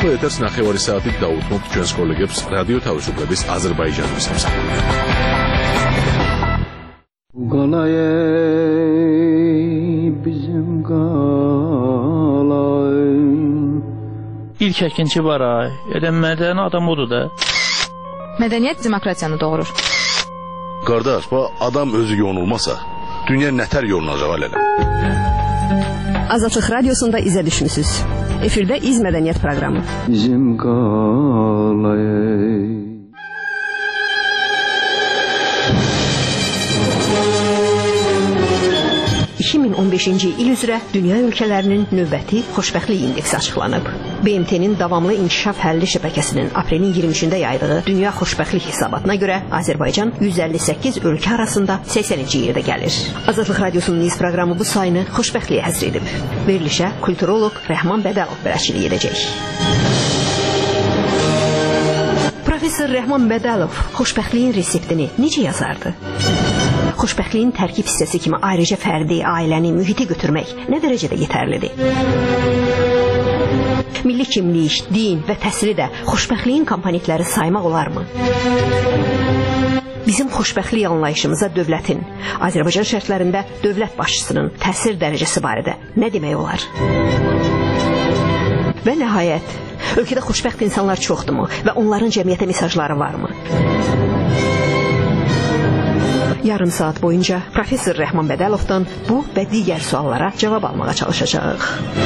ყოველ ეთერს 9 საათით დაუთმობთ ჩვენს კოლეგებს რადიო თავისუფლების აზერბაიჯანის სამსახურიდან. İlk əkinçi var ay. Mədəni adam odur da. Mədəniyyət demokratiyanı doğurur. Qardaş, bu adam özü yonulmasa, dünya nətər yolunacaq elələ. Azadlıq Radiosunda izə düşmüsünüz. Efirdə İz Mədəniyyət proqramı. Bizim qalayı. ...2015-ci il üzrə dünya ölkələrinin növbəti xoşbəxtlik indeksi açıqlanıb. BMT-nin davamlı inkişaf həlli şəbəkəsinin aprelin 23-də yaydığı dünya xoşbəxtlik hesabatına görə Azərbaycan 158 ölkə arasında 80-ci yerdə gəlir. Azadlıq Radiosunun İz proqramı bu sayını xoşbəxtliyə həsr edib. Verilişə kulturoloq Rəhman Bədəlov bələdçilik edəcək. Professor Rəhman Bədəlov xoşbəxtliyin reseptini necə yazardı? Xoşbəxtliyin tərkib hissəsi kimi ayrıca fərdi, ailəni, mühiti götürmək nə dərəcədə yetərlidir? Milli kimlik, din və təhsili də xoşbəxtliyin komponentləri saymaq olarmı? Bizim xoşbəxtlik anlayışımıza dövlətin, Azərbaycan şərtlərində dövlət başçısının təsir dərəcəsi barədə nə demək olar? Və nəhayət, ölkədə xoşbəxt insanlar çoxdurmu və onların cəmiyyətə mesajları varmı? Yarım saat boyunca Professor Rəhman Bədəlovdan bu və digər suallara cavab almağa çalışacağıq.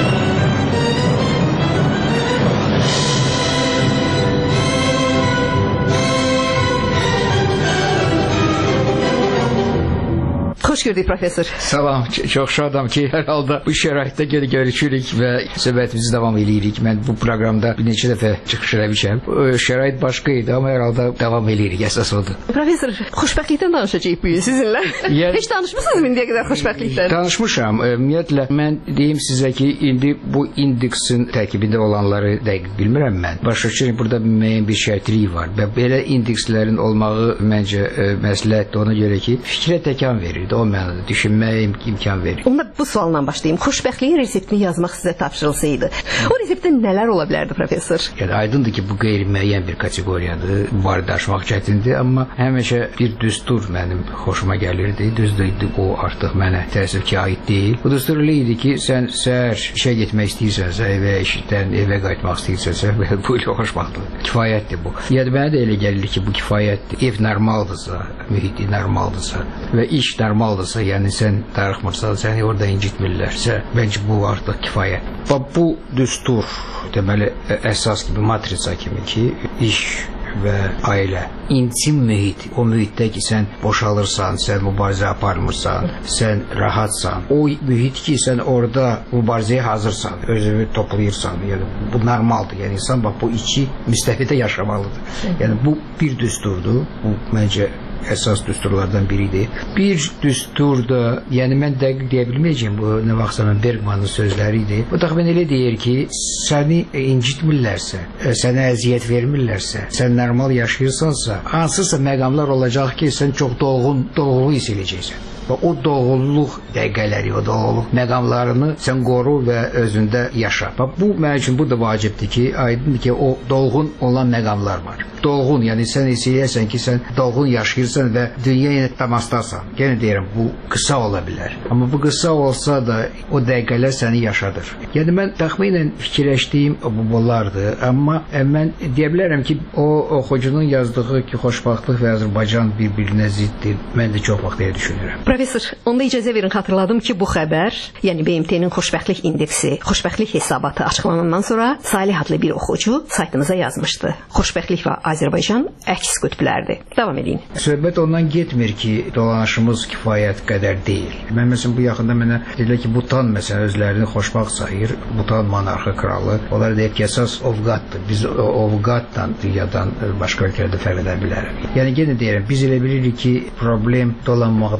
Xoş gördük professor. Salam, çox şadam ki, hər halda bu şəraitdə görüşürük və söhbətimizi davam edirik. Mən bu proqramda bir neçə dəfə çıxış eləmişəm. Şərait başqa idi, amma hər halda davam edirik, əsas odur. Professor, xoşbəxtlikdən danışacağıq bu gün sizinlə. Heç danışmısınız mı indiyə qədər xoşbəxtlikdən? Danışmışam. Ümumiyyətlə, mən deyim sizə ki, indi bu indeksin tərkibində olanları dəqiq bilmirəm mən. Başa düşürəm, burada müəyyən bir şərtlik var və belə indekslərin olmağı məncə məsləhətdir ona görə ki, fikrə təkan verir. O mənada düşünməyə imkan verir. Onda bu sualla başlayayım. Xoşbəxtliyin reseptini yazmaq sizə tapşırılsaydı, o reseptdə nələr ola bilərdi professor? Yəni aydındır ki, bu qeyri-müəyyən bir kateqoriyadır. Bu barədə danışmaq çətindir, amma həmişə bir düstur mənim xoşuma gəlirdi. Düzdür, o artıq mənə təəssüf ki, aid deyil. Bu düstur elə idi ki, sən səhər işə getmək istəyirsənsə, işdən evə qayıtmaq istəyirsənsə, bu ilə xoşbəxtlik. Kifayətdir bu. Yəni mənə də elə gəlir ki, bu kifayətdir. Ev normaldırsa, mühiti normaldırsa və iş normaldırsa, yəni sən darıxmırsan, səni orada incitmirlərsə, məncə bu artıq kifayət. Bu düstur, deməli, əsas kimi, matrisa kimi ki, iş və ailə, intim mühit, o mühitdə ki, sən boşalırsan, sən mübarizə aparmırsan, sən rahatsan, o mühit ki, sən orada mübarizəyə hazırsan, özünü toplayırsan, yəni bu normaldır, yəni insan bu iki müstəfidə yaşamalıdır. Yəni bu bir düsturdur, bu məncə əsas düsturlardan biridir. Bir düstur da, yəni mən dəqiq deyə bilməyəcəm, bu nə vaxtsa Bergmanın sözləridir. Bu təxmin elə deyir ki, səni incitmirlərsə, sənə əziyyət vermirlərsə, sən normal yaşayırsansa, hansısa məqamlar olacaq ki, sən çox dolğunluq hiss edəcəksən. Və o dolğunluq dəqiqələri, o dolğunluq məqamlarını sən qoru və özündə yaşa. Bu mənim üçün bu da vacibdir ki, aydındır ki, o dolğun olan məqamlar var. Dolğun, yəni sən eləyəsən ki, sən dolğun yaşayırsan və dünyaya təmasdasan. Yenə deyirəm, bu qısa ola bilər. Amma bu qısa olsa da o dəqiqələr səni yaşadır. Yəni mən təxminən fikirləşdiyim bunlardır. Amma mən deyə bilərəm ki, o oxucunun yazdığı ki, xoşbəxtlik və Azərbaycan bir-birinə ziddir. Mən də çox vaxt deyə düşünürəm. Professor, onda icazə verin, xatırladım ki, bu xəbər, yəni BMT-nin xoşbəxtlik indeksi, xoşbəxtlik hesabatı açıqlanandan sonra Salih adlı bir oxucu saytımıza yazmışdı. Xoşbəxtlik və Azərbaycan əks qütblərdir. Davam edin. Söhbət ondan getmir ki, dolanışımız kifayət qədər deyil. Mən məsələn bu yaxında mənə deyirlər ki, Butan məsələn özlərini xoşbəxt sayır. Butan monarxı kralı. Onlar deyib ki, əsas ovqatdır. Biz ovqatdan, dünyadan başqa ölkələrdə fərq edə bilərik. Yəni yenə deyirəm, biz elə bilirik ki, problem dolanmaqdadır.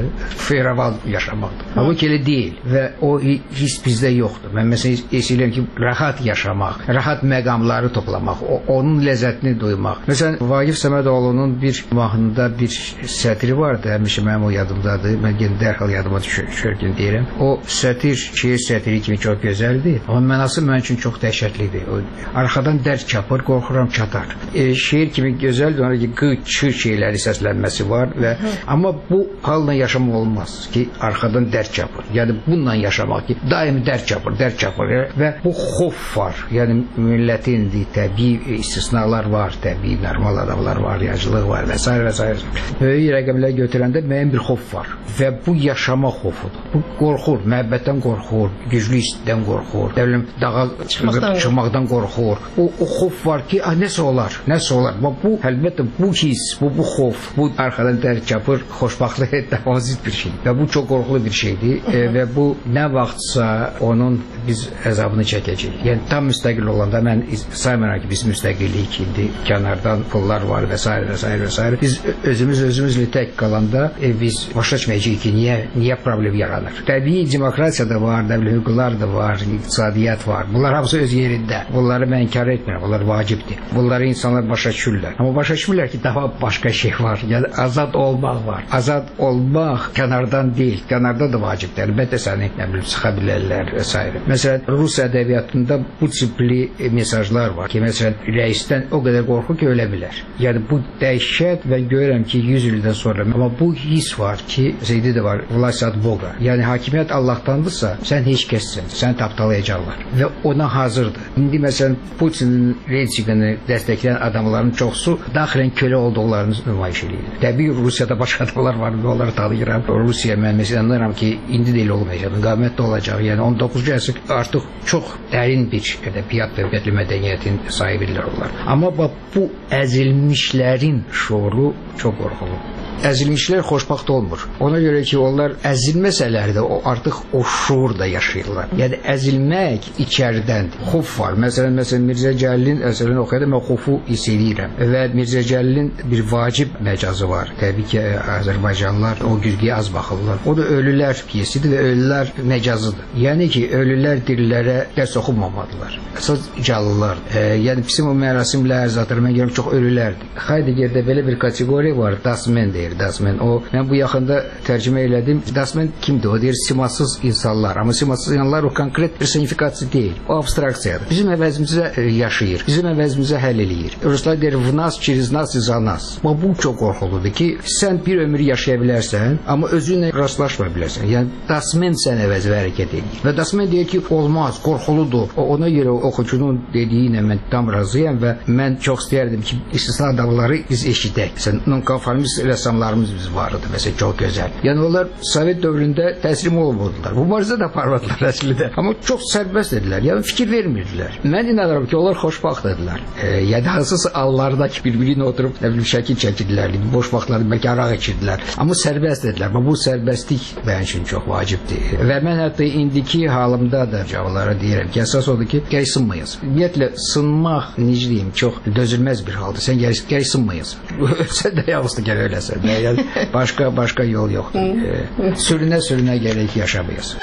feyravan yaşamaqdır. Bu elə deyil və o his bizdə yoxdur. Mən məsələn istəyirəm ki, rahat yaşamaq, rahat məqamları toplamaq, onun ləzzətini duymaq. Məsələn, Vaqif Səmədoğlu'nun bir mahnında bir sətri vardı, həmişə mənim o yadımdadır. Mən yenə dərhal yadıma düşərkən deyirəm. O şeir sətri kimi çox gözəldir. Amma mənası mənim üçün çox dəhşətlidir. Arxadan dərd çapır, qorxuram çatar. Şeir kimi gözəldir, ona ki, qı-çı şeyləri səslənməsi var və amma bu halla yaşamaq olmaz ki, arxadan dərd çapır. Yəni bununla yaşamaq ki, daimi dərd çapır və bu xof var. Yəni millətin təbii istisnalar var, təbii normal adamlar var, yacılıq var və s. və s. Böyük rəqəmlər götürəndə müəyyən bir xof var və bu yaşama xofudur. Bu qorxur, məhəbbətdən qorxur, güclü istidən qorxur, dağa çıxmaqdan qorxur. O xof var ki, nəsə olar. Bu, əlbəttə, bu his, bu xof, bu arxadan dərd çapır, xoşbaxtlığa davazit bir şey və bu çox qorxulu bir şeydir və bu nə vaxtsa onun biz əzabını çəkəcəyik. Yəni tam müstəqil olanda mən saymıram ki, biz müstəqillik indi, kənardan pullar var və s. Biz özümüzlə tək qalanda biz başa düşməyəcəyik ki, niyə problem yaranır. Təbii demokrasiya da var, hüquqlar da var, iqtisadiyyat var. Bunlar hamısı öz yerində. Bunları mən inkar etmirəm, bunlar vacibdir. Bunları insanlar başa düşürlər. Amma başa düşmürlər ki, daha başqa şey var. Yəni azad olmaq var. Azad olmaq kənardan deyil, kənarda da vacibdir. Əlbəttə səni sıxa bilərlər və s. Məsələn, Rus ədəbiyyatında bu tipli mesajlar var ki, məsələn, rəisdən o qədər qorxu ki, ölə bilər. Yəni bu dəhşət və görürəm ki, 100 ildən sonra, amma bu his var ki, Zeydi də var, vlast od Boga. Yəni hakimiyyət Allah'tandırsa, sən heç kəssən, sən tapdalayacaqlar və ona hazırdır. İndi məsələn, Putinin rejimini dəstəkləyən adamların çoxsu daxilən kölə olduqlarını nümayiş edir. Təbii Rusiyada başqa adamlar var, onları tanıyıram. Rusiya mən məsələn anlarım ki, indi də elə olmayacaq, müqavimət də olacaq. Yəni 19-cu əsr artıq çox dərin bir ədəbiyyat və mədəniyyətin sahibidirlər onlar. Amma bu əzilmişlərin şuuru çox qorxulu. Əzilmişlər xoşbaxt olmur. Ona görə ki, onlar əzilməsələr də artıq o şuurda yaşayırlar. Yəni əzilmək içəridəndir. Xof var. Məsələn, Mirzə Cəlilin əsərini oxuyanda mən xofu hiss edirəm. Və Mirzə Cəlilin bir vacib məcazı var. Təbii ki, Azərbaycanlılar o güzgüyə az baxırlar. O da ölülər piyesidir və ölülər məcazıdır. Yəni ki, ölülər dirilərə dərs oxunmamalıdırlar. Əsas canlılar. Yəni bizim o mərasimlər, zatlar mən görürəm çox ölülərdir. Heideggerdə belə bir kateqoriya var, Dasmen deyir. Mən bu yaxında tərcümə elədim. Dasmen kimdir? O deyir simasız insanlar. Amma simasız insanlar o konkret personifikasiya deyil. O abstraksiyadır. Bizim əvəzimizə yaşayır. Bizim əvəzimizə həll eləyir. Ruslar deyir vnas, через нас и за нас. Bu çox qorxuludur ki, sən bir ömür yaşaya bilərsən, amma özünlə rastlaşma bilərsən. Yəni Dasmen sən əvəzə hərəkət edir. Və Dasmen deyir ki, olmaz, qorxuludur. Ona görə oxucunun dediyinə mən tam razıyam və mən çox istəyərdim ki, istisna adamları biz eşidək. Sən nonkonformist rəssamlarımız biz vardı, məsələn, çox gözəl. Yəni onlar Sovet dövründə təslim olmadılar. Mübarizə də aparmadılar əslində. Amma çox sərbəst edilər. Yəni fikir vermirdilər. Mən inanıram ki, onlar xoşbaxt edilər. Yəni hansısa allardakı bir-birinə oturub şəkil çəkirlər, boş vaxtlarda bəlkə araq içirdilər. Amma sərbəst edilər. Bu sərbəstlik mənim üçün çox vacibdir. Və mən hətta indiki halımda da cavablara deyirəm ki, əsas odur ki, gəl sınmayasın. Ümumiyyətlə, sınmaq, necə deyim, çox dözülməz bir haldır. Sən gəl sınmayasın. Sən də yalnız gəl öləsən. Yəni, başqa yol yoxdur. Sürünə gərək yaşamayasın.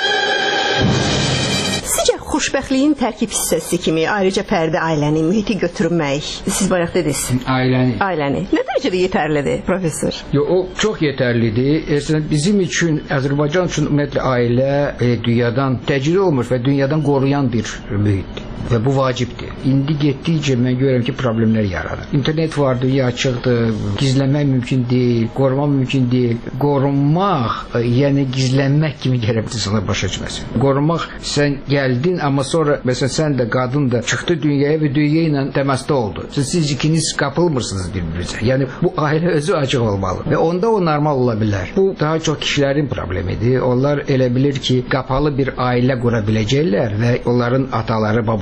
Sizcə xoşbəxtliyin tərkib hissəsi kimi ayrıca fərdi ailəni, mühiti götürmək, siz bayaq dediniz. Ailəni. Nə dərəcədə yetərlidir, professor? O çox yetərlidir. Bizim üçün, Azərbaycan üçün ümumiyyətlə ailə dünyadan təcrid olmuş və dünyadan qoruyan bir mühitdir. Və bu vacibdir. İndi getdikcə mən görürəm ki, problemlər yaranır. İnternet var, dünya açıqdır, gizlənmək mümkün deyil, qorumaq mümkün deyil. Qorunmaq, yəni gizlənmək kimi gərək insanlar başa düşməsin. Qorunmaq, sən gəldin, amma sonra, məsələn, sən də, qadın da çıxdı dünyaya və dünya ilə təmasda oldu. Siz ikiniz qapılmırsınız bir-birinizə. Yəni, bu ailə özü açıq olmalı və onda o normal ola bilər. Bu, daha çox kişilərin problemidir. Onlar elə bilir ki, qapalı bir ailə qura biləcəklər və onların ataları, babaları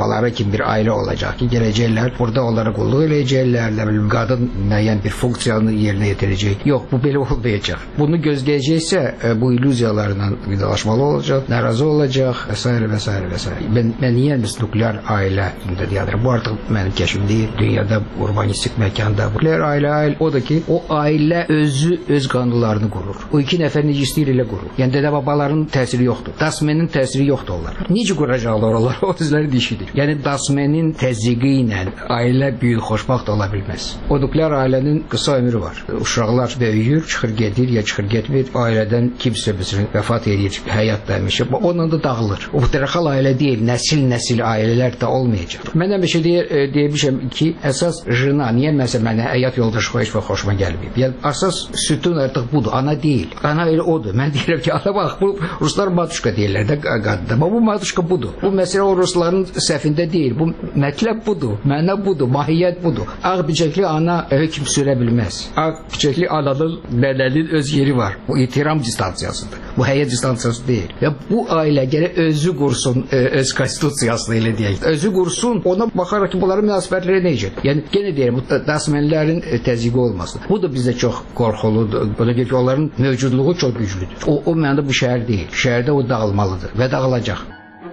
babaları kimi bir ailə olacaq ki, gələcəklər, burada onlara qulluq eləyəcəklər, nə bilim, qadın müəyyən bir funksiyanı yerinə yetirəcək. Yox, bu belə olmayacaq. Bunu gözləyəcəksə, bu illüziyalarla vidalaşmalı olacaq, narazı olacaq və s. və s. və s. Mən niyə nuklear ailə deyədir? Bu artıq mənim kəşfim deyil. Dünyada urbanistik məkanda nuklear ailə o da ki, o ailə özü öz qanunlarını qurur. O iki nəfər necə istəyir elə qurur. Yəni dədə-babaların təsiri yoxdur. Dasmenin təsiri yoxdur onlar. Necə quracaqlar onlar? O özləri dişidir. Yəni Dasmenin təzyiqi ilə ailə böyük xoşbaxt ola bilməz. O nuklear ailənin qısa ömrü var. Uşaqlar böyüyür, çıxır gedir, ya çıxır getmir. Ailədən kimsə vəfat edir, həyat dəymişir. Onunla da dağılır. O dərhal ailə deyil, nəsil ailələr də olmayacaq. Mən həmişə deymişəm ki, əsas jena, niyə məsələn mənə həyat yoldaşı heç vaxt xoşuma gəlməyib. Yəni əsas sütun artıq budur, ana deyil. Ana elə odur. Mən deyirəm ki, ana bax, bu ruslar matuşka deyirlər də qadında. Amma bu matuşka budur. Bu məsələ o rusların səhvində deyil. Bu mətləb budur, məna budur, mahiyyət budur. Ağ bicəkli ana hökm sürə bilməz. Ağ bicəkli ananın, nənənin öz yeri var. Bu itiram distansiyasıdır. Bu həyat distansiyası deyil. Və bu ailə gərək özü qursun öz konstitusiyasını elə deyək. Özü qursun, ona baxaraq ki, bunların münasibətləri necə? Yəni, yenə deyirəm, bu dasmenlərin təzyiqi olmasın. Bu da bizdə çox qorxuludur. O da ki, onların mövcudluğu çox güclüdür. O mənada bu şəhər deyil. Şəhərdə o dağılmalıdır və dağılacaq.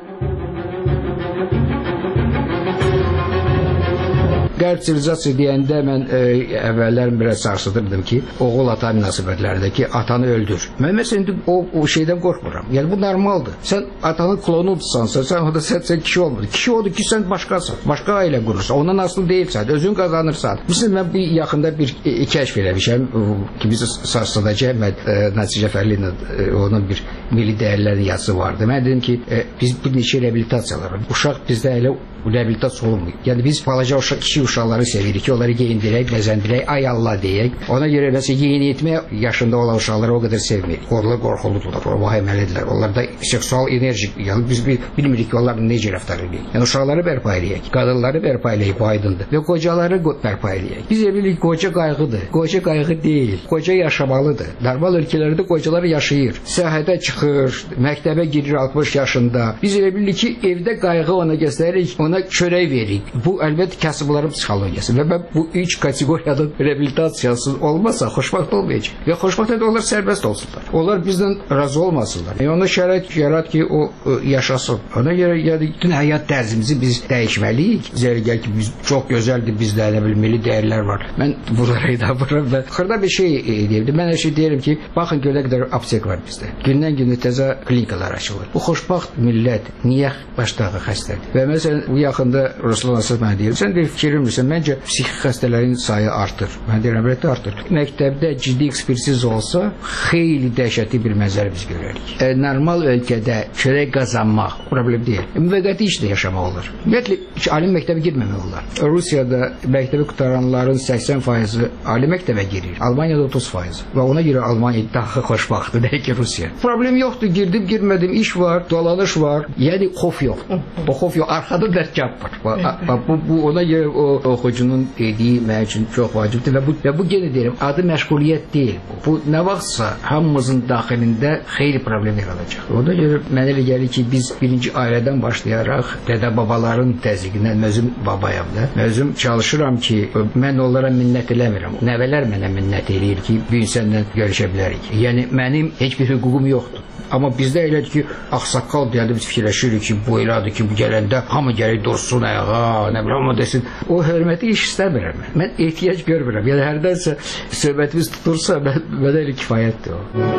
Qərb sivilizasiya deyəndə mən əvvəllər biraz sarsıdırdım ki, oğul-ata münasibətlərindəki atanı öldür. Mən məsələn indi o şeydən qorxmuram. Yəni bu normaldır. Sən atanın klonudursansa, sən kişi olmur. Kişi odur ki, sən başqasan. Başqa ailə qurursan. Ondan asılı deyilsən, özün qazanırsan. Məsələn, mən bir yaxında bir kəşf eləmişəm ki, biz sarsıdacaq Nəsir Cəfərli ilə onun bir milli dəyərlərin yazısı vardı. Mən dedim ki, biz bir neçə reabilitasiyalar var. Uşaq bizdə elə reabilitasiya olmuyor. Yəni biz balaca kişi uşaqları sevirik ki, onları geyindirək, bəzəndirək, ay Allah deyək. Ona görə məsələn yeyin etmə yaşında olan uşaqları o qədər sevmirik. Onlar qorxuludular, vahimelidirlər. Onlarda seksual enerji, yəni biz bilmirik ki, onlar necə rəftar edək. Yəni uşaqları bərpa edək, qadınları bərpa edək, bu aydındır. Və qocaları bərpa edək. Biz bilirik qoca qayğıdır. Qoca qayğı deyil. Qoca yaşamalıdır. Normal ölkələrdə qocalar yaşayır. Səhhətə çıxır, məktəbə girir 60 yaşında. Biz bilirik ki, evdə qayğı ona göstəririk, ona çörək veririk. Bu əlbəttə kasıbların psixologiyası. Və mən bu üç kateqoriyanın reabilitasiyası olmasa xoşbəxt olmayacaq. Və xoşbəxt edə onlar sərbəst olsunlar. Onlar bizdən razı olmasınlar. Ona şərait yarat ki, o yaşasın. Ona görə yəni bütün həyat tərzimizi biz dəyişməliyik. Zərgər ki, biz çox gözəldir, bizdə nə bilim milli dəyərlər var. Mən bunlara inanmıram və xırda bir şey deyirdim. Mən hər şey deyirəm ki, baxın görə qədər aptek var bizdə. Gündən-günə təzə klinikalar açılır. Bu xoşbəxt millət niyə başdağı xəstədir? Və məsələn bu yaxında Ruslan Asad mənə deyir, sən bir fikir bilmirsən, məncə psixik xəstələrin sayı artır. Mən deyirəm, əlbəttə artır. Məktəbdə ciddi ekspertiz olsa, xeyli dəhşətli bir mənzərə biz görərik. Normal ölkədə çörək qazanmaq problem deyil. Müvəqqəti işlə yaşamaq olur. Ümumiyyətlə, ali məktəbə girməmək olar. Rusiyada məktəbi qutaranların 80% ali məktəbə girir. Almaniyada 30%. Və ona görə Almaniya daha xoşbaxtdır, deyək ki, Rusiya. Problem yoxdur, girdim, girmədim, iş var, dolanış var. Yəni, xof yox. O xof yox, arxada dərkab var. Bu ona görə o oxucunun dediyi mənim üçün çox vacibdir və bu yenə deyirəm, adı məşğuliyyət deyil. Bu nə vaxtsa hamımızın daxilində xeyli problem yaradacaq. Ona görə mənə elə gəlir ki, biz birinci ailədən başlayaraq dədə-babaların təzyiqindən özüm babayam da. Özüm çalışıram ki, mən onlara minnət eləmirəm. Nəvələr mənə minnət eləyir ki, bu insanla görüşə bilərik. Yəni mənim heç bir hüququm yoxdur. Amma bizdə elədir ki, ağsaqqal deyəndə biz fikirləşirik ki, bu elədir ki, bu gələndə hamı gələk dursun ayağa, nə biləm, amma desin. O hörməti iş istəmirəm. Mən ehtiyac görmürəm. Yəni hərdənsə söhbətimiz tutursa, mənə elə kifayətdir o.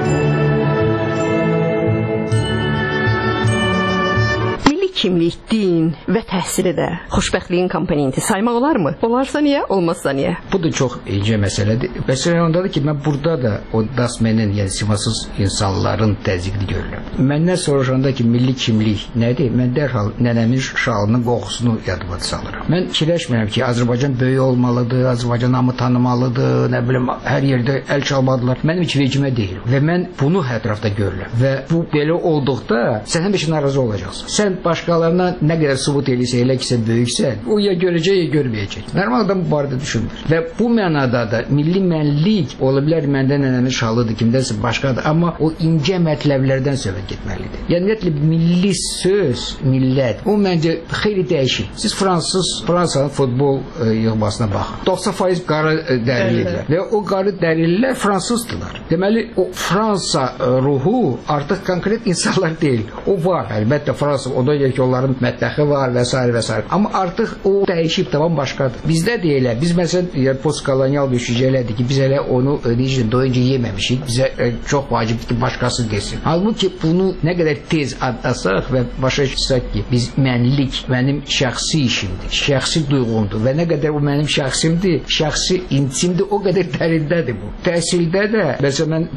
Kimlik, din və təhsili də xoşbəxtliyin komponenti saymaq olarmı? Olarsa niyə, olmazsa niyə? Bu da çox incə məsələdir. Məsələn ondadır ki, mən burada da o dasmenin, yəni simasız insanların təzyiqini görürəm. Məndən soruşanda ki, milli kimlik nədir? Mən dərhal nənəmin şalının qoxusunu yadıma salıram. Mən fikirləşmirəm ki, Azərbaycan böyük olmalıdır, Azərbaycan hamı tanımalıdır, nə bilim, hər yerdə əl çalmadılar. Mənim heç vecimə deyil. Və mən bunu ətrafda görürəm. Və bu belə olduqda sən həmişə narazı olacaqsın. Sən başqa başqalarına nə qədər sübut eləyirsə, elə ki, sən böyüksən, o ya görəcək, ya görməyəcək. Normal adam bu barədə düşünmür. Və bu mənada da milli mənlik ola bilər məndən nənənin şalıdır, kimdənsə başqadır, amma o incə mətləblərdən söhbət getməlidir. Yəni ümumiyyətlə milli söz, millət, o məncə xeyli dəyişir. Siz Fransanın futbol yığmasına baxın. 90% qara dərilidirlər və o qara dərilər fransızdılar. Deməli, o Fransa ruhu artıq konkret insanlar deyil. O var, əlbəttə Fransa, o da ki, onların mətbəxi var və s. və s. Amma artıq o dəyişib, tamam başqadır. Bizdə də elə, biz məsələn postkolonial düşüncələrdir ki, biz elə onu doyunca yeməmişik, bizə çox vacibdir ki, başqası desin. Halbuki bunu nə qədər tez adlasaq və başa düşsək ki, biz mənlik mənim şəxsi işimdir, şəxsi duyğumdur və nə qədər o mənim şəxsimdir, şəxsi intimdir, o qədər dərindədir bu. Təhsildə də, məsələn, mən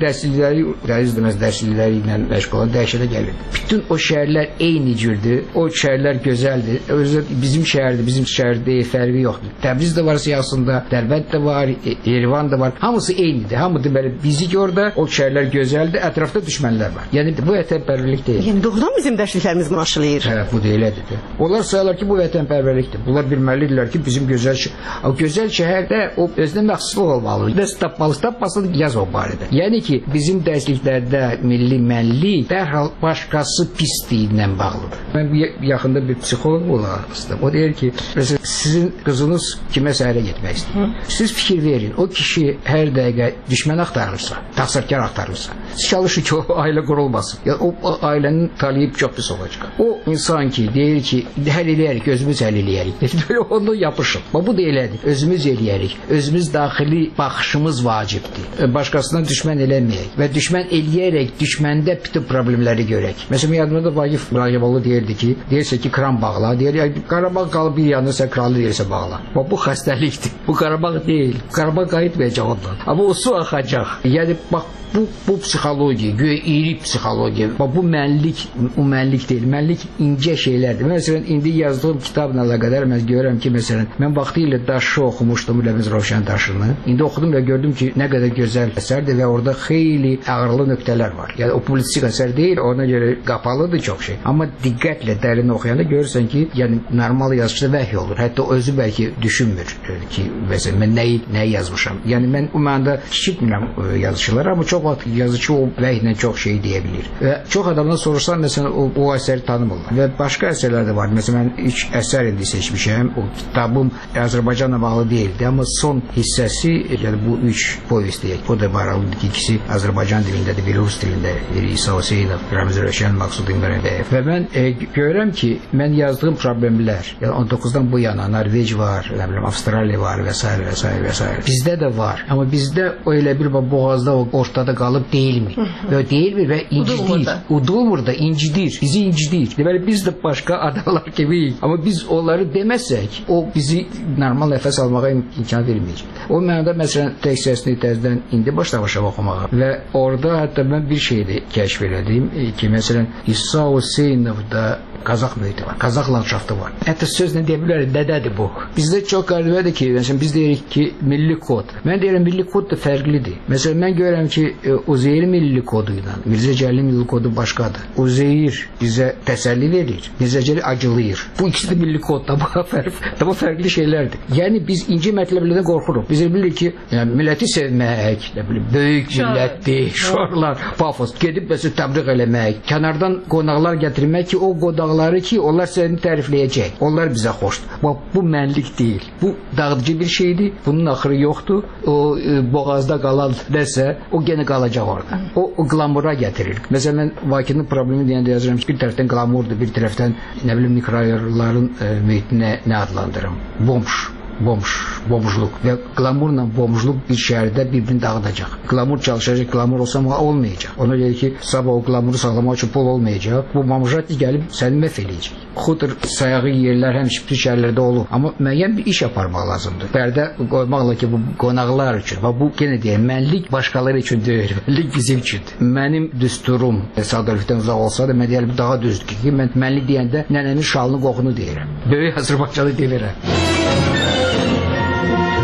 dərslikləri ilə məşğul olan dəhşətə gəlirdim. Bütün o şəhərlər eyni cürdür, o şəhərlər gözəldir. Bizim şəhərdir, bizim şəhərdə fərqi yoxdur. Təbriz də var siyasında, Dərbənd də var, Yerevan da var. Hamısı eynidir. Hamı deməli bizik orada, o şəhərlər gözəldir, ətrafda düşmənlər var. Yəni bu vətənpərvərlik deyil. Yəni doğrudan bizim dərsliklərimiz bunu aşılayır. Hə, bu da elədir. Onlar sayırlar ki, bu vətənpərvərlikdir. Bunlar bilməlidirlər ki, bizim gözəl şəhərdə o özünə məxsusluq olmalıdır. Dərs tapmasın, yaz o barədə. Yəni ki, bizim dərsliklərdə milli mənlik dərhal başqası pisliyindən bağlıdır. Mən yaxında bir psixoloq olaraq, o deyir ki, məsələn, sizin qızınız kiməsə ərə getmək istəyir. Siz fikir verin, o kişi hər dəqiqə düşmən axtarırsa, təqsirkar axtarırsa, siz çalışın ki, o ailə qurulmasın. Yəni, o ailənin taliyib çox pis olacaq. O insan ki, deyir ki, həll eləyərik, özümüz həll eləyərik. Böyle onu yapışın. Bu da elədir. Özümüz eləyərik. Özümüz daxili baxışımız vacibdir. Başqasına düşmən eləməyək və düşmən eləyərək düşməndə bütün problemləri görək. Məsələn, yadımda da Vagif Rayıboğlu deyirdi ki, deyirsə ki, kran bağla, deyir, Qarabağ qalıb bir yanında, sən kralı deyirsə bağla. Bu xəstəlikdir. Bu Qarabağ deyil. Qarabağ qayıtmayacaq ondan. Amma o su axacaq. Yəni, bax, bu psixologiya, güya iri psixologiya, bu mənlik deyil. Mənlik incə şeylərdir. Məsələn, indi yazdığım kitabla əlaqədar mən görürəm ki, məsələn, mən vaxtilə Daşı oxumuşdum, Ləmiz Rovşan Daşını. İndi oxudum və gördüm ki, nə qədər gözəl əsərdir və orada xeyli ağırlı nöqtələr var. Yəni, o publistik əsər deyil, ona görə qapalıdır çox şey. Amma diqqətlə dərin oxuyanda görürsən ki, yəni, normal yazıcıda vəhy olur. Hətta özü bəlkə düşünmür ki, məsələn, mən nəyi yazmışam. Yəni, mən o mənada işitmirəm yazıcıları, amma çox vaxt yazıcı o vəhlə çox şey deyə bilir. Və çox adamdan soruşsan, məsələn, o əsəri tanımırlar. Və başqa əsərlər də var. Məsələn, mən ilk əsər indi seçmişəm. O kitabım Azərbaycanla bağlı deyildi, amma son hissəsi, yəni bu 3 povest deyək. O da maraqlıdır ki, ikisi Azərbaycan dilindədir, biri rus dilindədir. İsa Hüseynov, Ramiz Röşən, Maqsud İmrəbəyev. Və mən görürəm ki, mən yazdığım problemlər, yəni 19-dan bu yana Norveç var, Avstraliya var və s. və s. və s. Bizdə də var. Amma bizdə o elə bir boğazda ortada qalıb deyilmir. Və deyilmir və incidir. Udulmur da, incidir. Bizi incidir. Deməli, biz də başqa adamlar kimiyik. Amma biz onları deməsək, o bizi normal nəfəs almağa imkan verməyəcək. O mənada, məsələn, tekstəsini təzdən indi başlamışam oxumağa. Və orada hətta mən bir şey də kəşf elədim ki, məsələn, İsa Hüseynovda Qazaq mühiti var, Qazaq landşaftı var. Hətta sözlə deyə bilərik, nədədir bu? Bizdə çox qəribədir ki, məsələn, biz deyirik ki, milli kod. Mən deyirəm, milli kod da fərqlidir. Məsələn, mən görürəm ki, Uzeyir milli kodu ilə Mirzə Cəlilin milli kodu başqadır. Uzeyir bizə təsəlli verir, Mirzə Cəlil acılayır. Bu ikisi də milli kod, bu fərqli şeylərdir. Yəni, biz incə mətləblərdən qorxuruq. Biz bilirik ki, milləti sevmək, böyük millətdir, şuarlar, pafos, gedib məsələn təbliğ eləmək, kənardan qonaqlar gətirmək ki, o qonaqları ki, onlar səni tərifləyəcək. Onlar bizə xoşdur. Bu mənlik deyil. Bu dağıdıcı bir şeydir. Bunun axırı yoxdur. O boğazda qalan nəsə, o genə qalacaq orada. O glamura gətirir. Məsələn, mən Vakinin problemi deyəndə yazıram ki, bir tərəfdən glamurdur, bir tərəfdən, nə bilim, mikroayarların mühitinə nə adlandırım? Bomjluq və glamurla bomjluq bir şəhərdə bir-birini dağıdacaq. Glamur çalışacaq, glamur olsa olmayacaq. Ona görə ki, sabah o glamuru sağlamaq üçün pul olmayacaq. Bu mamujati gəlib səni məhv eləyəcək. Xudur sayağı yerlər həmişə bir şəhərlərdə olur. Amma müəyyən bir iş aparmaq lazımdır. Pərdə qoymaqla ki, bu qonaqlar üçün. Bu yenə deyək, mənlik başqaları üçün deyil. Mənlik bizim üçündür. Mənim düsturum sadəlifdən uzaq olsa da, mən deyəlim, daha düzdür ki, mən mənlik deyəndə nənənin şalını qoxunu deyirəm. Böyük Azərbaycanı deyirəm.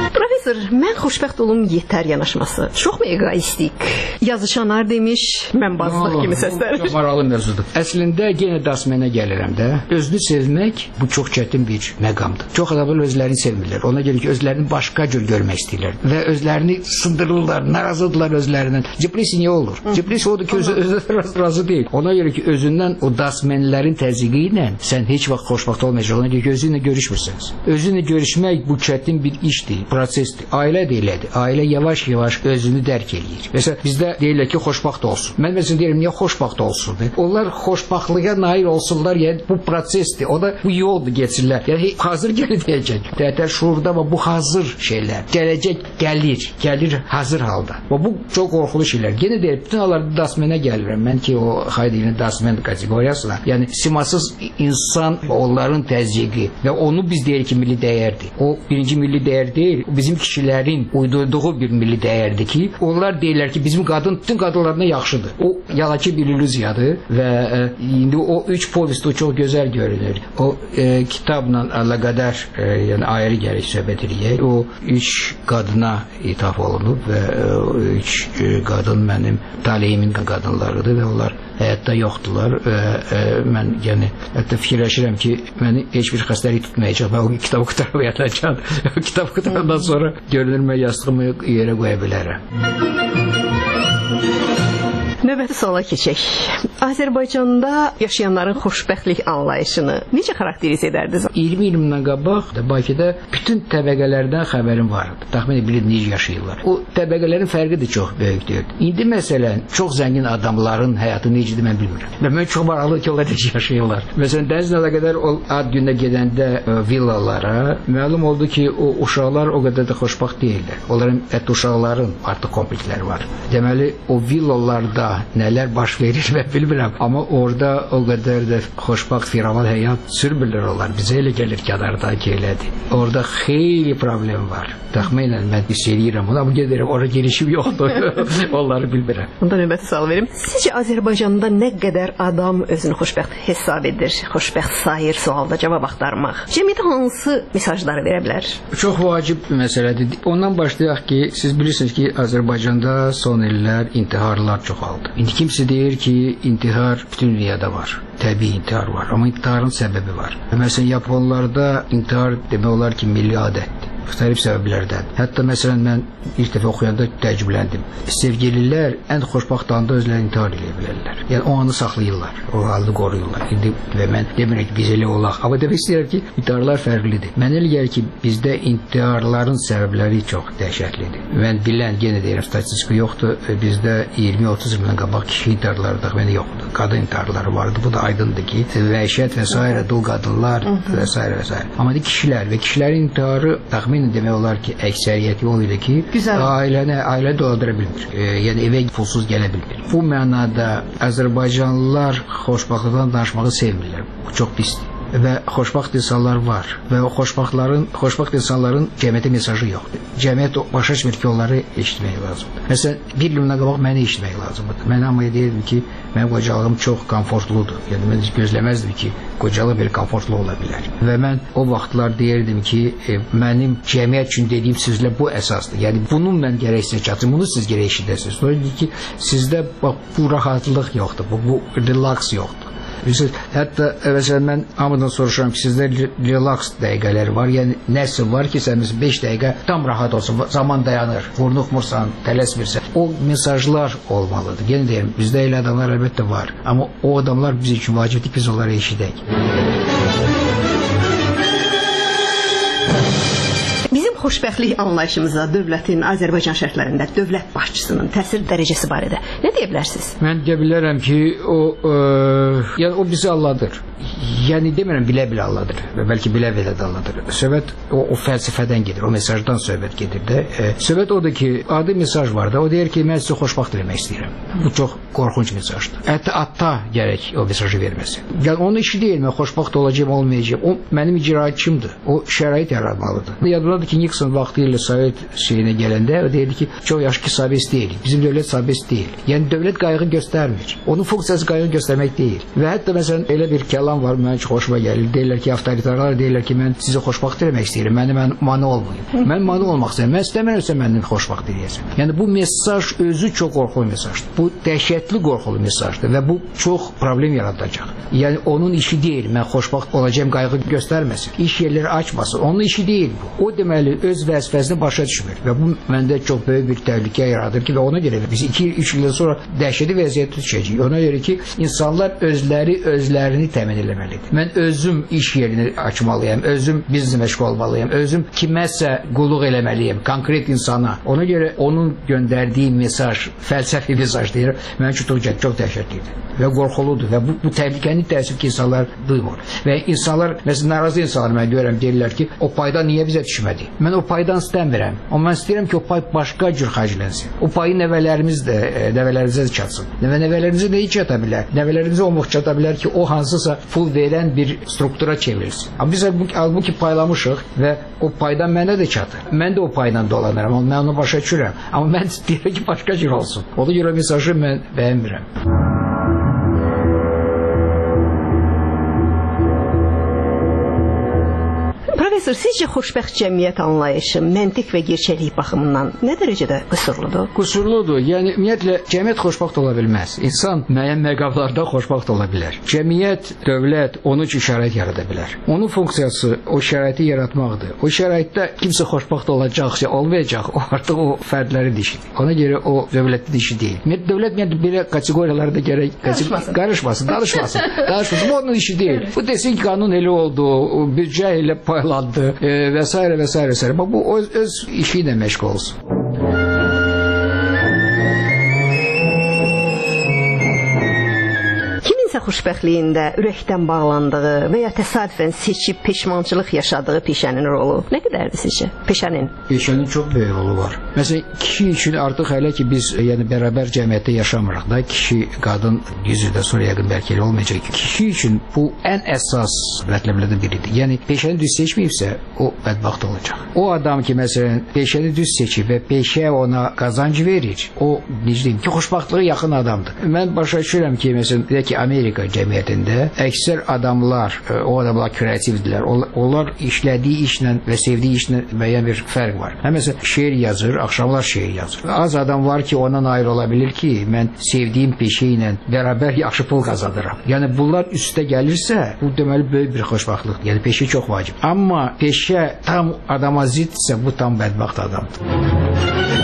Professor, mən xoşbəxt olum yetər yanaşması çoxmu egoistik? Yazışanlar demiş, mən bazlıq kimi səslənir. Çox maraqlı mövzudur. Əslində yenə dasmənə gəlirəm də. Özünü sevmək bu çox çətin bir məqamdır. Çox adamlar özlərini sevmirlər. Ona görə ki, özlərini başqa cür görmək istəyirlər və özlərini sındırırlar, narazıdırlar özlərindən. Depressiya niyə olur? Depressiya odur ki, özü razı deyil. Ona görə ki, özündən o dasmənlərin təzyiqi ilə sən heç vaxt xoşbəxt olmayacaq. Ona görə ki, özünlə görüşmürsünüz. Özünlə görüşmək bu çətin bir işdir, prosesdir. Ailə də elədir. Ailə yavaş-yavaş özünü dərk eləyir. Məsələn, bizdə deyirlər ki, xoşbəxt olsun. Mən məsələn deyirəm, niyə xoşbəxt olsun? Onlar xoşbəxtliyə nail olsunlar, yəni bu prosesdir. O da bu yoldur geçirlər. Yəni hazır gələcək. Tətər şuurda bu hazır şeylər. Gələcək gəlir hazır halda. Və bu çox qorxulu şeylər. Yenə deyirəm, bütün onlarda dasmənə gəlirəm. Mən ki, o Heideggerin dasmən kateqoriyasına, yəni simasız insan onların təzyiqi və onu biz deyirik ki, milli dəyərdir. O birinci milli dəyər deyil, o bizim kişilərin uydurduğu bir milli dəyərdir ki, onlar deyirlər ki, bizim bütün qadınlarına yaxşıdır. O yalaki bir illüziyadır və indi o üç povesti çox gözəl görünür. O kitabla əlaqədar, yəni ayrı gərək söhbət eləyək. O üç qadına ithaf olunub və o üç qadın mənim taleyimin qadınlarıdır və onlar həyatda yoxdular və mən yəni hətta fikirləşirəm ki, məni heç bir xəstəlik tutmayacaq və o kitabı qutarıb yatacaq. O kitabı qutarandan sonra görünür mən yastığımı yerə qoya bilərəm. Növbəti suala keçək. Azərbaycanda yaşayanların xoşbəxtlik anlayışını necə xarakterize edərdiniz? 20 ildən qabaq Bakıda bütün təbəqələrdən xəbərim vardı. Təxminən bilirdim necə yaşayırlar. O təbəqələrin fərqi də çox böyükdür. İndi məsələn çox zəngin adamların həyatı necədir mən bilmirəm. Və mən çox maraqlı ki, onlar necə yaşayırlar. Məsələn dənizlə əlaqədar o ad gününə gedəndə villalara məlum oldu ki, o uşaqlar o qədər də xoşbəxt deyillər. Onların uşaqların artıq kompleksləri var. Deməli o villalarda nələr baş verir və bilmirəm. Amma orada o qədər də xoşbəxt firavan həyat sürmürlər onlar. Bizə elə gəlir kənarda ki, elədir. Orada xeyli problem var. Təxminən mən hiss edirəm onu, amma gedirəm, oraya girişim yoxdur. Onları bilmirəm. Ondan növbəti sual verim. Sizcə Azərbaycanda nə qədər adam özünü xoşbəxt hesab edir, xoşbəxt sayır sualda cavab axtarmaq? Cəmiyyətə hansı mesajları verə bilər? Çox vacib məsələdir. Ondan başlayaq ki, siz bilirsiniz ki, Azərbaycanda son illər intiharlar çoxaldı. İndi kimsə deyir ki, intihar bütün dünyada var. Təbii intihar var, amma intiharın səbəbi var. Məsələn, Yaponlarda intihar demək olar ki, milli adətdir. Müxtəlif səbəblərdən. Hətta məsələn mən ilk dəfə oxuyanda təəccübləndim. Sevgililər ən xoşbəxt anda özləri intihar edə bilərlər. Yəni o anı saxlayırlar, o halını qoruyurlar. İndi və mən demirəm ki, biz elə olaq. Amma demək istəyirəm ki, intiharlar fərqlidir. Mənə elə gəlir ki, bizdə intiharların səbəbləri çox dəhşətlidir. Mən bilən, yenə deyirəm, statistika yoxdur. Bizdə 20-30 ildən qabaq kişi intiharları da mənə yoxdur. Qadın intiharları vardı. Bu da aydındır ki, vəhşət və s. dul qadınlar və s. və s. Amma kişilər və kişilərin intiharı təxmin demək olar ki, əksəriyyəti o ilə ki, ailə dolandıra bilmir. Yəni evə pulsuz gələ bilmir. Bu mənada Azərbaycanlılar xoşbəxtlikdən danışmağı sevmirlər. Bu çox pisdir. Və xoşbəxt insanlar var və o xoşbəxt insanların cəmiyyətə mesajı yoxdur. Cəmiyyət başa düşmür ki, onları eşitmək lazımdır. Məsələn, bir ildən qabaq məni eşitmək lazımdır. Mən amma deyirdim ki, mənim qocalığım çox komfortludur. Yəni mən gözləməzdim ki, qocalıq belə komfortlu ola bilər. Və mən o vaxtlar deyirdim ki, mənim cəmiyyət üçün dediyim sözlər bu əsasdır. Yəni bunu mən gərək sizə çatdırım, bunu siz gərək eşidəsiniz. Sonra dedi ki, sizdə bu rahatlıq yoxdur, bu relax yoxdur. Hətta məsələn mən hamıdan soruşuram ki, sizdə relax dəqiqələri var, yəni nəsə var ki, sən 5 dəqiqə tam rahat olsun, zaman dayanır, vurnuxmursan, tələsmirsən. O mesajlar olmalıdır. Yenə deyirəm, bizdə elə adamlar əlbəttə var, amma o adamlar biz üçün vacibdir, biz onları eşidək. Xoşbəxtlik anlayışımıza dövlətin Azərbaycan şərtlərində dövlət başçısının təsir dərəcəsi barədə nə deyə bilərsiniz? Mən deyə bilərəm ki, yəni o bizi alladır. Yəni demirəm bilə-bilə alladır və bəlkə bilə-bilə də alladır. Söhbət o fəlsəfədən gedir, o mesajdan söhbət gedir də. Söhbət odur ki, adi mesaj var da, o deyir ki, mən sizə xoşbəxt eləmək istəyirəm. Bu çox qorxunc mesajdır. Hətta ata gərək o mesajı verməsin. Yəni onun işi deyil, mən xoşbəxt olacağım, olmayacağım. O mənim icraçımdır. O şərait yaratmalıdır. Yadımdadır ki, Nixon vaxtı ilə Sovet şeyinə gələndə o deyirdi ki, çox yaxşı ki, sabit deyil. Bizim dövlət sabit deyil. Yəni dövlət qayğı göstərmir. Onun funksiyası qayğı göstərmək deyil. Və hətta məsələn elə bir kəlam var, mənim çox xoşuma gəlir. Deyirlər ki, avtoritarlar deyirlər ki, mən sizi xoşbaxt eləmək istəyirəm. Mən mane olmayım. Mən mane olmaq istəyirəm. Mən istəmirəmsə məndən xoşbaxt eləyəsən. Yəni bu mesaj özü çox qorxulu mesajdır. Bu dəhşətli qorxulu mesajdır və bu çox problem yaradacaq. Yəni onun işi deyil. Mən xoşbaxt olacağam qayğı göstərməsin. İş yerləri açmasın. Onun işi deyil bu. O deməli öz vəzifəsini başa düşmür və bu məndə çox böyük bir təhlükə yaradır ki, və ona görə biz 2-3 ildən sonra dəhşətli vəziyyətə düşəcəyik. Ona görə ki, insanlar özlərini təmin etməlidir. Mən özüm iş yerini açmalıyam, özüm bizneslə məşğul olmalıyam, özüm kiməsə qulluq eləməliyəm, konkret insana. Ona görə onun göndərdiyi mesaj, fəlsəfi mesaj deyir, mənim üçün çox dəhşətlidir və qorxuludur və bu təhlükəni təəssüf ki, insanlar duymur. Və insanlar, məsələn, narazı insanlar mən görürəm, deyirlər ki, o paydan niyə bizə düşmədi? Mən o paydan istəmirəm. Amma mən istəyirəm ki, o pay başqa cür xərclənsin. O payı nəvələrimizə də çatsın. Və nəvələrimizə də çata bilər. Nəvələrimizə o çata bilər ki, o hansısa pul verən bir struktura çevrilsin. Amma biz halbuki paylamışıq və o paydan mənə də çatır. Mən də o paydan dolanıram, mən onu başa düşürəm. Amma mən istəyirəm ki, başqa cür olsun. Ona görə mesajı mən bəyənmirəm. Professor, sizcə xoşbəxt cəmiyyət anlayışı məntiq və gerçəklik baxımından nə dərəcədə qüsurludur? Qüsurludur. Yəni ümumiyyətlə cəmiyyət xoşbəxt ola bilməz. İnsan müəyyən məqamlarda xoşbəxt ola bilər. Cəmiyyət, dövlət onun üçün şərait yarada bilər. Onun funksiyası o şəraiti yaratmaqdır. O şəraitdə kimsə xoşbəxt olacaq, olmayacaq, o artıq o fərdlərin işidir. Ona görə o dövlətin işi deyil. Dövlət belə kateqoriyalarda gərək qarışmasın, danışmasın. Bu onun işi deyil. Bu desin ki, qanun elə oldu, büdcə ilə paylandı və s. və s. Bu öz işi ilə məşğul olsun. Kiminsə xoşbəxtliyində ürəkdən bağlandığı və ya təsadüfən seçib peşmançılıq yaşadığı peşənin rolu nə qədərdir sizcə? Peşənin çox böyük rolu var. Məsələn, kişi üçün artıq hələ ki biz bərabər cəmiyyətdə yaşamırıq da, kişi, qadın 100 ildən sonra yəqin bəlkə elə olmayacaq. Kişi üçün bu ən əsas mətləblərdən biridir. Yəni peşəni düz seçməyibsə, o bədbəxt olacaq. O adam ki, məsələn, peşəni düz seçib və peşə ona qazanc verir, o necə deyim ki, xoşbəxtlığa yaxın adamdır. Mən başa düşürəm ki, məsələn, deyək ki, Amerika cəmiyyətində əksər adamlar, o adamlar kreativdirlər. Onlar işlədiyi işlə və sevdiyi işlə müəyyən bir fərq var. Məsələn, şeir yazır, axşamlar şeir yazır. Az adam var ki, ondan ayrı ola bilir ki, mən sevdiyim peşə ilə bərabər yaxşı pul qazanıram. Yəni bunlar üstə gəlirsə, bu deməli böyük bir xoşbəxtlikdir. Yəni peşə çox vacib. Amma peşə tam adama ziddirsə, bu tam bədbəxt adamdır.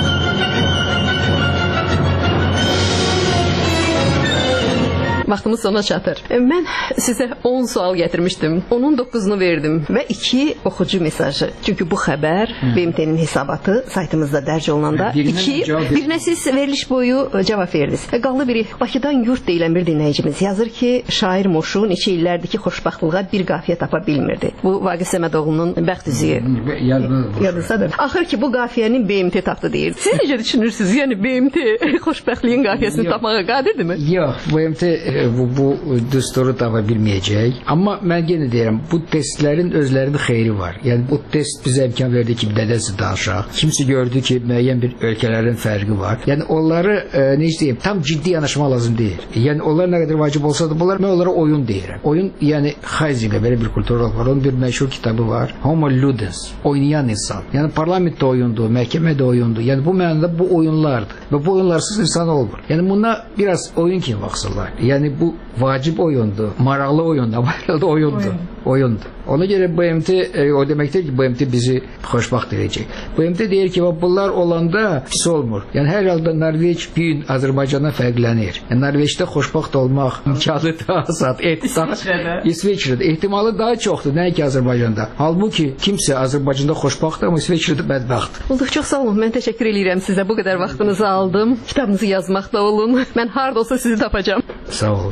Vaxtımız sona çatır. Mən sizə 10 sual gətirmişdim. Onun 9-unu verdim və 2 oxucu mesajı. Çünki bu xəbər BMT-nin hesabatı saytımızda dərc olunanda birinə siz veriliş boyu cavab verdiniz. Qaldı biri Bakıdan yurt deyilən bir dinləyicimiz yazır ki, şair Moşu neçə illərdir ki, xoşbəxtlığa bir qafiyə tapa bilmirdi. Bu Vaqif Səmədoğlu'nun bəxt üzüyü. Yadınızdadır. Axır ki, bu qafiyənin BMT tapdı deyir. Siz necə düşünürsünüz? Yəni BMT xoşbəxtliyin qafiyəsini tapmağa qadirdirmi? Yox, BMT bu düsturu tapa bilməyəcək. Amma mən yenə deyirəm, bu testlərin özlərinin xeyri var. Yəni bu test bizə imkan verdi ki, nədənsə danışaq. Kimsə gördü ki, müəyyən bir ölkələrin fərqi var. Yəni onları necə deyim, tam ciddi yanaşma lazım deyil. Yəni onlar nə qədər vacib olsa da bunlar, mən onlara oyun deyirəm. Oyun, yəni Heisinga belə bir kulturolog var. Onun bir məşhur kitabı var. Homo ludens, oynayan insan. Yəni parlamentdə oyundur, məhkəmədə oyundur. Yəni bu mənada bu oyunlardır. Və bu oyunlarsız insan olmur. Yəni buna biraz oyun kimi baxsınlar. Yəni bu vacib oyundur, maraqlı oyundur, amma da oyundur. Ona görə BMT o deməkdir ki, BMT bizi xoşbəxt edəcək. BMT deyir ki, bunlar olanda pis olmur. Yəni hər halda Norveç bir gün Azərbaycandan fərqlənir. Yəni Norveçdə xoşbəxt olmaq imkanı daha azad, İsveçrədə ehtimalı daha çoxdur, nəinki Azərbaycanda. Halbuki kimsə Azərbaycanda xoşbəxtdir, amma İsveçrədə bədbəxtdir. Olduq, çox sağ olun. Mən təşəkkür edirəm sizə. Bu qədər vaxtınızı aldım. Kitabınızı yazmaqda olun. Mən harda olsa sizi tapacağam. Sağ olun.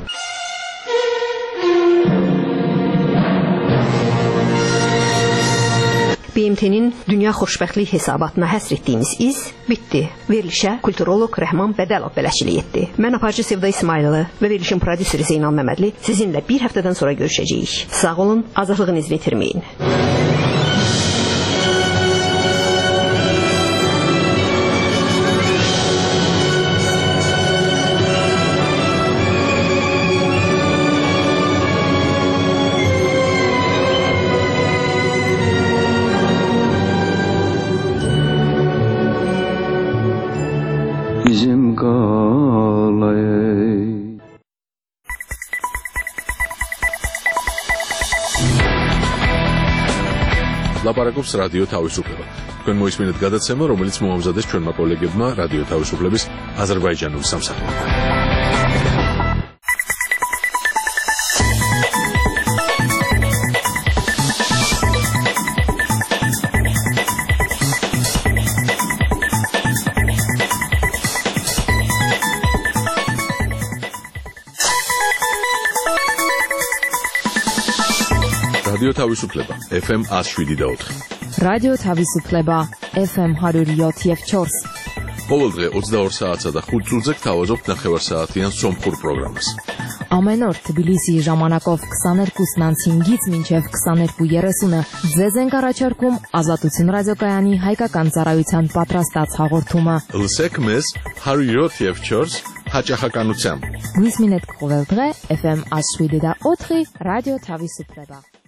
BMT-nin dünya xoşbəxtlik hesabatına həsr etdiyimiz iz bitdi. Verilişə kulturolog Rəhman Bədəlov bələdçilik etdi. Mən aparıcı Sevda İsmayılı və verilişin prodüseri Zeynal Məmmədli sizinlə bir həftədən sonra görüşəcəyik. Sağ olun, azadlığınızı itirməyin. ლაპარაკობს რადიო თავისუფლება. თქვენ მოისმინეთ გადაცემა, რომელიც მოამზადეს ჩვენმა კოლეგებმა რადიო თავისუფლების აზერბაიჯანული სამსახური. რადიო თავისუფლება FM 107.4. რადიო თავისუფლება FM 107.4. ყოველ დღე 22 საათსა და 5 წუთზე გთავაზობთ ნახევარსაათიან სომხურ პროგრამას. Ամեն օր Թբիլիսիի ժամանակով 22:05-ից մինչև 22:30-ը ձեզ ենք առաջարկում Ազատություն ռադիոկայանի հայկական ծառայության պատրաստած հաղորդումը։ Լսեք մեզ 107.4 հաճախականությամբ։ Գույս մինետ կողել დღե FM 107.4 ռադիո Թավիսուպլեբա։